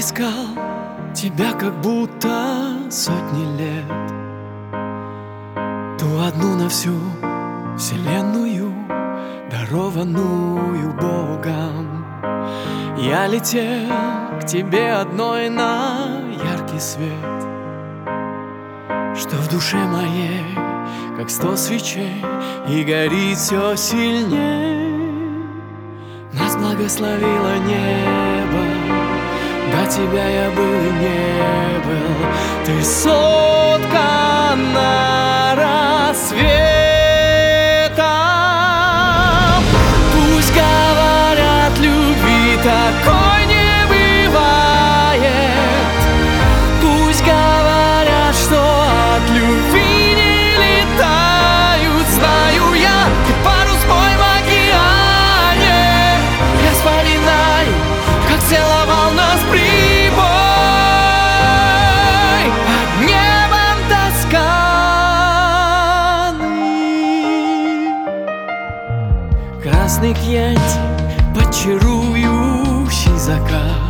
искал тебя как будто сотни лет, ту одну на всю вселенную, дарованную Богом. Я летел к тебе одной на яркий свет, что в душе моей как 100 свечей и горит все сильней. Нас благословило небо, до тебя я был и не был. Ты соткана рассветом. Пусть говорят, любви такой не бывает. Пусть говорят, что от любви не летают. Знаю я, ты парус мой в океане. Я вспоминаю, как целовал нас прибой под небом Тосканы. Красный кьянти под чарующий закат.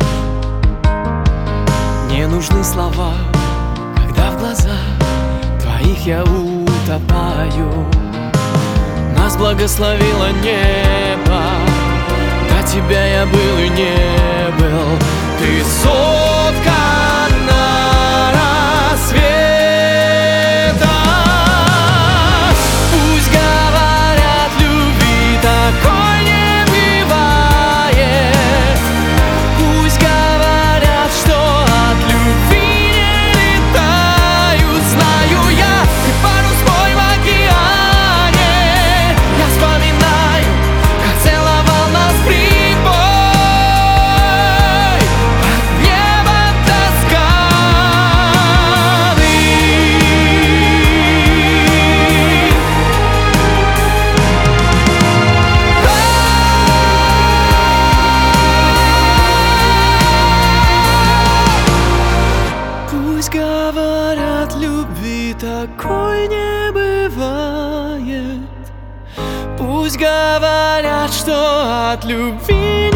Не нужны слова, когда в глазах твоих я утопаю. Нас благословило небо, до тебя я был и не был. Ты соткана рассветом. Пусть говорят, любви такой не бывает. Пусть говорят, что от любви не летают. Знаю я, ты парус мой в океане. Я вспоминаю, как целовал нас прибой под небом Тосканы. Пусть говорят, любви такой не бывает. Пусть говорят, что от любви